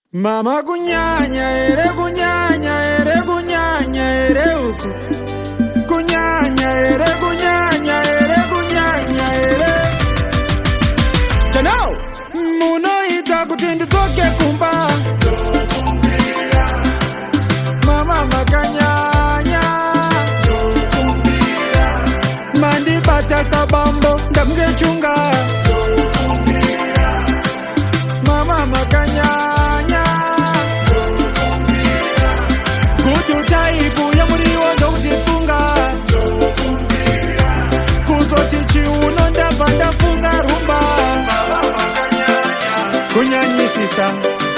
Mama kunyanya ere kunyanya ere kunyanya ere uku kunyanya ere kunyanya ere kunyanya ere Chanao muno ita kutindi toke kumba Mama makanyanya Mandi bata sabambo ndamge chunga Mama makanyanya Kunyanyisisa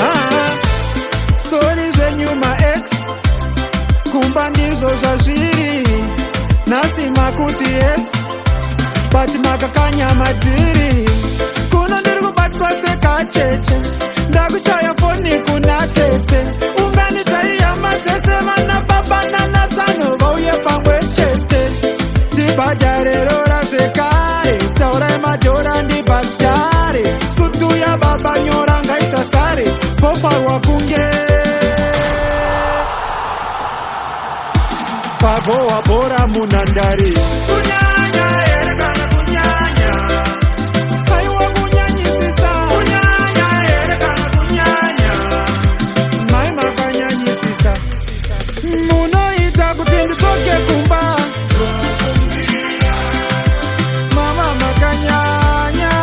Sori zvenyuma X Kumba ndizo zvazviri Nasi makuti yes Bati makakanya madhiri Kuno ndiri kubatwa sekacheche Ndakuchaya foni kuna tete Unganidza iyama dzese vana baba nana tsano vauye pamwe chete Tibhadhare rora zvekare Taurai madhora ndibhadhare Sutu ya baba nyora ngaisasare Pofarwa kunge Pabo wabora munandari Kunyanya ere kana kunyanya Aiwa kunyanyisisa Kunyanya ere kana kunyanya Mai makanyanyisisa Munoita kutindi toke kumba Mama makanyanya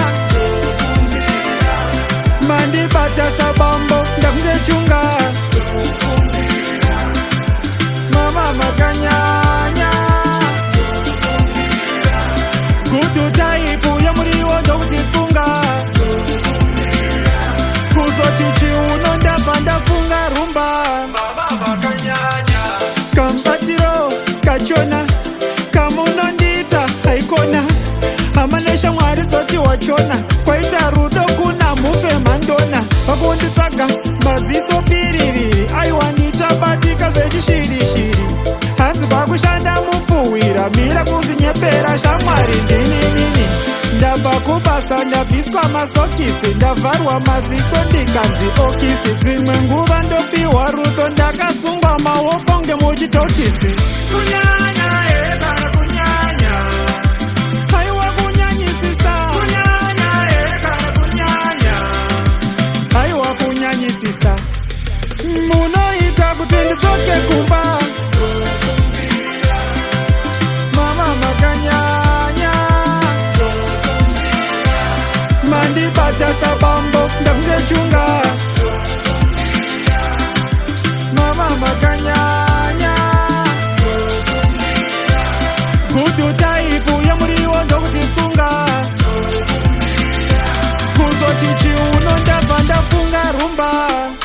Mandi bata sabambo ndamge chunga Mama makanyanya Gudu taipu ya muriwo ndokutitsunga Kuzoti chiuno ndabva ndafunga rumba Mama makanyanya Kambatiro kachona Kamunondita haikona Amanesha mwari dzoti wachona Kwaita rudo kuna mufe mandona Pakunditsvaga maziso piriviri Aiwa ndichabatika zvechishirishiri Hanzi pakushanda mupfuwira Mira kuzvinyepera shamwari ndininini Ndabva kubasa ndabviswa masokisi Ndavharwa maziso ndikanzi okisi Dzimwe nguva ndopiwa rudo Ndakasungwa maoko ngemuchitokisi Kunyanya ega kunyanya Aiwa kunyanyisisa Kunyanya ega kunyanya Aiwa kunyanyisisa Munoita kuti nditoke kumba Mama makanyanya Mandi bata sabambo ndamge chunga Mama makanyanya Gudu taipu ya muriwo ndokutitsunga Kuzoti chiuno ndabva ndafunga rumba